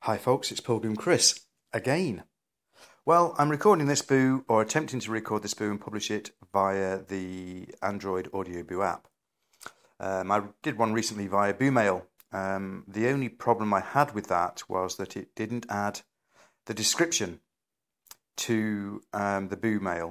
Hi folks, it's Pilgrim Chris again. Well, I'm recording this boo, or attempting to record this boo and publish it via the Android Audio Boo app. I did one recently via Boomail. The only problem I had with that was that it didn't add the description to the Boomail.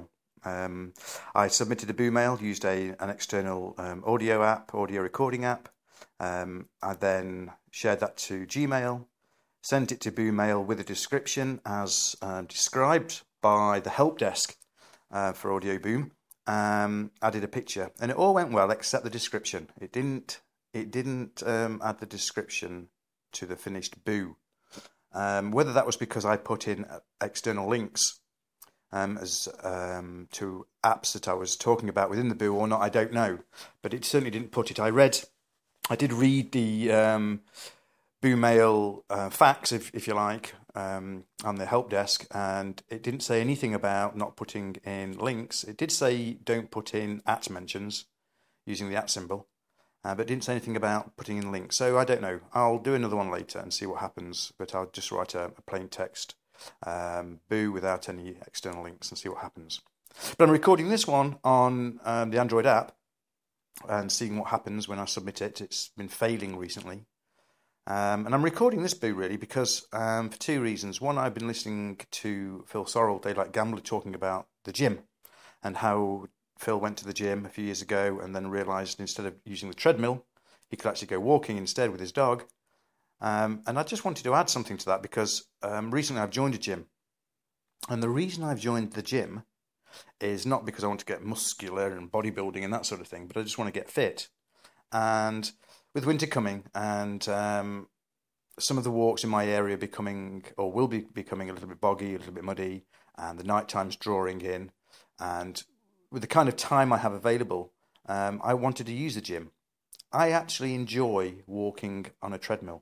I submitted a Boomail, used an external audio recording app. I then shared that to Gmail. Sent it to Boomail with a description as described by the help desk for Audio Boom. Added a picture, and it all went well except the description. It didn't add the description to the finished boo. Whether that was because I put in external links as to apps that I was talking about within the boo or not, I don't know. But it certainly didn't put it. I did read the Boomail facts, if you like, on the help desk, and it didn't say anything about not putting in links. It did say don't put in @ mentions using the @ symbol, but it didn't say anything about putting in links. So I don't know. I'll do another one later and see what happens, but I'll just write a plain text boo without any external links and see what happens. But I'm recording this one on the Android app and seeing what happens when I submit it. It's been failing recently. And I'm recording this boo really because for two reasons. One, I've been listening to Phil Sorrell, Daylight Gambler, talking about the gym and how Phil went to the gym a few years ago and then realised instead of using the treadmill, he could actually go walking instead with his dog. And I just wanted to add something to that because recently I've joined a gym. And the reason I've joined the gym is not because I want to get muscular and bodybuilding and that sort of thing, but I just want to get fit. And with winter coming and some of the walks in my area will be becoming a little bit boggy, a little bit muddy, and the night time's drawing in, and with the kind of time I have available, I wanted to use the gym. I actually enjoy walking on a treadmill.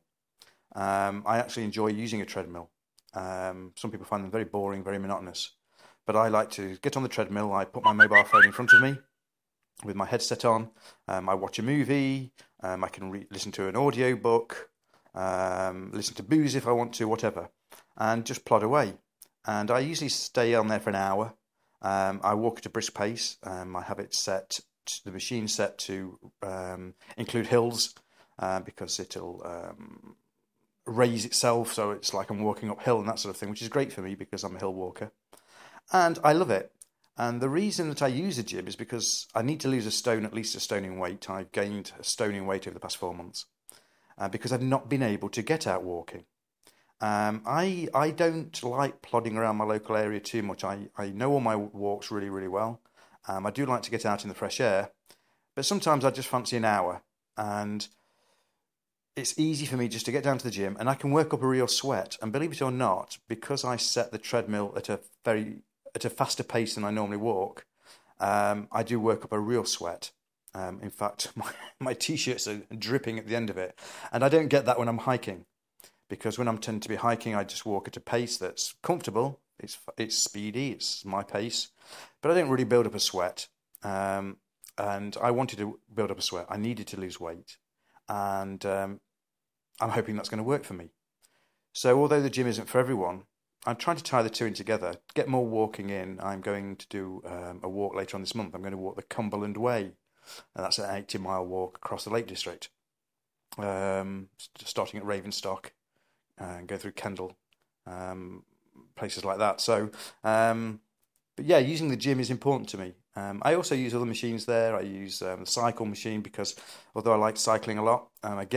I actually enjoy using a treadmill. Some people find them very boring, very monotonous, but I like to get on the treadmill. I put my mobile phone in front of me with my headset on. I watch a movie. I can listen to an audio book, listen to boos if I want to, whatever, and just plod away. And I usually stay on there for an hour. I walk at a brisk pace. I have it the machine set to include hills because it'll raise itself, so it's like I'm walking uphill and that sort of thing, which is great for me because I'm a hill walker. And I love it. And the reason that I use a gym is because I need to lose at least a stone in weight. I've gained a stone in weight over the past 4 months because I've not been able to get out walking. I don't like plodding around my local area too much. I know all my walks really, really well. I do like to get out in the fresh air, but sometimes I just fancy an hour. And it's easy for me just to get down to the gym and I can work up a real sweat. And believe it or not, because I set the treadmill at a faster pace than I normally walk, I do work up a real sweat. In fact, my t-shirts are dripping at the end of it. And I don't get that when I'm hiking, because when I'm tend to be hiking, I just walk at a pace that's comfortable. It's speedy, it's my pace, but I don't really build up a sweat. And I wanted to build up a sweat. I needed to lose weight. And I'm hoping that's going to work for me. So although the gym isn't for everyone, I'm trying to tie the two in together, get more walking in. I'm going to do a walk later on this month. I'm going to walk the Cumberland Way, and that's an 80-mile walk across the Lake District, starting at Ravenstock and go through Kendal, places like that. So, but yeah, using the gym is important to me. I also use other machines there. I use the cycle machine because although I like cycling a lot,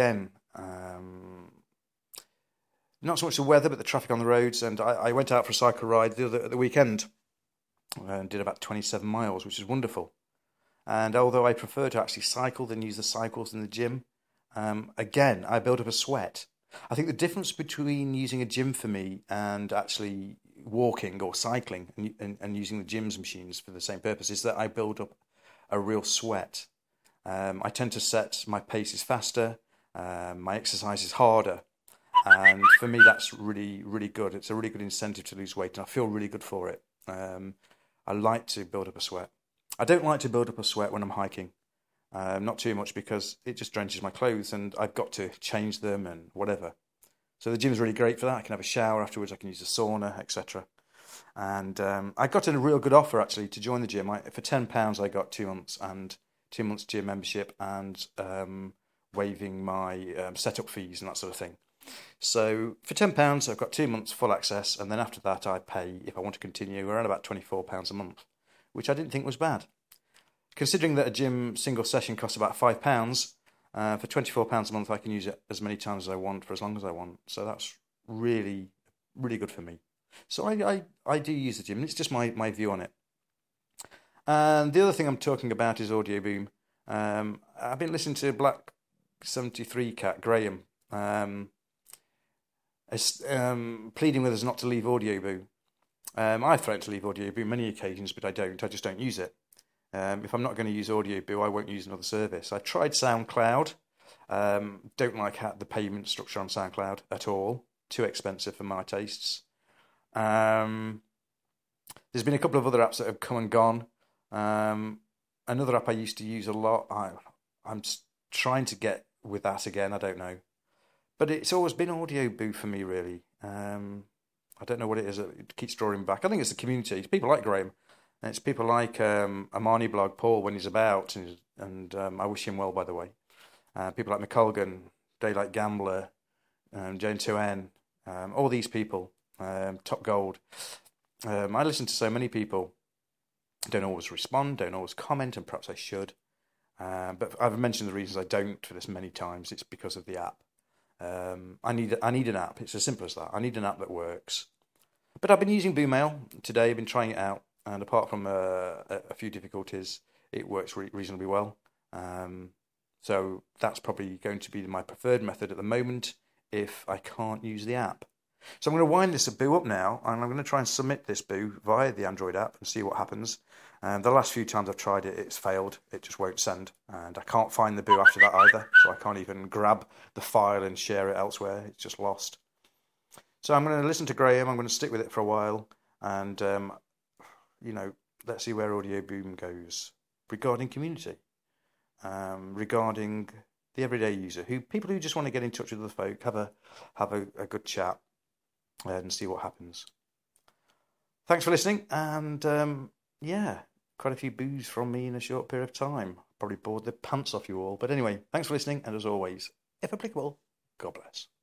not so much the weather, but the traffic on the roads. And I went out for a cycle ride the weekend and did about 27 miles, which is wonderful. And although I prefer to actually cycle than use the cycles in the gym, again, I build up a sweat. I think the difference between using a gym for me and actually walking or cycling and using the gym's machines for the same purpose is that I build up a real sweat. I tend to set my paces faster, my exercise is harder. And for me, that's really, really good. It's a really good incentive to lose weight, and I feel really good for it. I like to build up a sweat. I don't like to build up a sweat when I'm hiking. Not too much because it just drenches my clothes and I've got to change them and whatever. So the gym's really great for that. I can have a shower afterwards. I can use the sauna, etc. And I got a real good offer actually to join the gym. For £10, I got 2 months and 2 months gym membership and waiving my setup fees and that sort of thing. So for £10, I've got 2 months full access, and then after that, I pay, if I want to continue, around about £24 a month, which I didn't think was bad. Considering that a gym single session costs about £5, for £24 a month, I can use it as many times as I want for as long as I want. So that's really, really good for me. So I do use the gym. It's just my view on it. And the other thing I'm talking about is Audio Boom. I've been listening to Black 73 Cat Graham pleading with us not to leave Audio Boom. I've threatened to leave Audio Boom many occasions, but I don't. I just don't use it. If I'm not going to use Audio Boom, I won't use another service. I tried SoundCloud. Don't like the payment structure on SoundCloud at all. Too expensive for my tastes. There's been a couple of other apps that have come and gone. Another app I used to use a lot. I'm trying to get with that again. I don't know, but it's always been Audio Boom for me, really. I don't know what it is that keeps drawing back. I think it's the community. It's people like Graham. And it's people like Amani Blog Paul when he's about, and I wish him well, by the way. People like McColgan, Daylight Gambler, Jane 2N, all these people, Top Gold. I listen to so many people. Don't always respond, don't always comment, and perhaps I should. But I've mentioned the reasons I don't for this many times. It's because of the app. I need an app. It's as simple as that. I need an app that works. But I've been using Boomail today. I've been trying it out. And apart from a few difficulties, it works reasonably well. So that's probably going to be my preferred method at the moment if I can't use the app. So I'm going to wind this boo up now, and I'm going to try and submit this boo via the Android app and see what happens. The last few times I've tried it, it's failed. It just won't send. And I can't find the boo after that either, so I can't even grab the file and share it elsewhere. It's just lost. So I'm going to listen to Graham. I'm going to stick with it for a while, and let's see where Audio Boom goes regarding community, regarding the everyday user, people who just want to get in touch with other folk, have a good chat, and see what happens. Thanks for listening, and quite a few boos from me in a short period of time. Probably bored the pants off you all, but anyway, thanks for listening, and as always, if applicable, God bless.